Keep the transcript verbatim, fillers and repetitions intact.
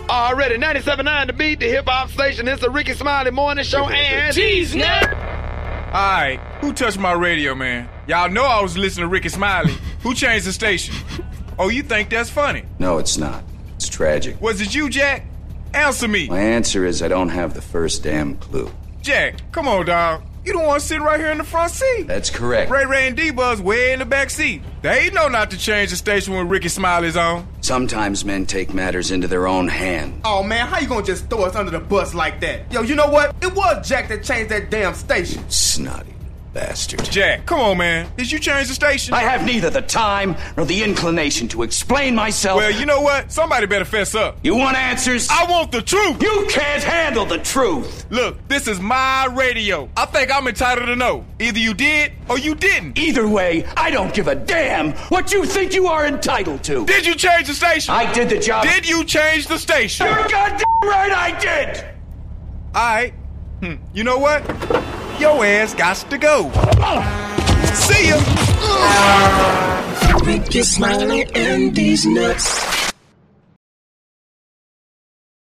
Already ninety-seven point nine The Beat, the hip-hop station. It's the Ricky Smiley Morning Show and Cheese Nut. Alright, who touched my radio, man? Y'all know I was listening to Ricky Smiley. Who changed the station? Oh, you think that's funny? No, it's not. It's tragic. Was it you, Jack? Answer me. My answer is I don't have the first damn clue. Jack, come on, dog. You don't want to sit right here in the front seat. That's correct. Ray Ray and D-Buzz way in the back seat. They know not to change the station when Ricky Smiley's on. Sometimes men take matters into their own hand. Oh, man, how you gonna just throw us under the bus like that? Yo, you know what? It was Jack that changed that damn station. Snotty bastard. Jack, come on, man. Did you change the station? I have neither the time nor the inclination to explain myself. Well, you know what? Somebody better fess up. You want answers? I want the truth. You can't handle the truth. Look, this is my radio. I think I'm entitled to know. Either you did or you didn't. Either way, I don't give a damn what you think you are entitled to. Did you change the station? I did the job. Did you change the station? You're goddamn right I did. All right. Hmm. You know what? Your ass got to go. See ya. Ricky Smiley and these nuts.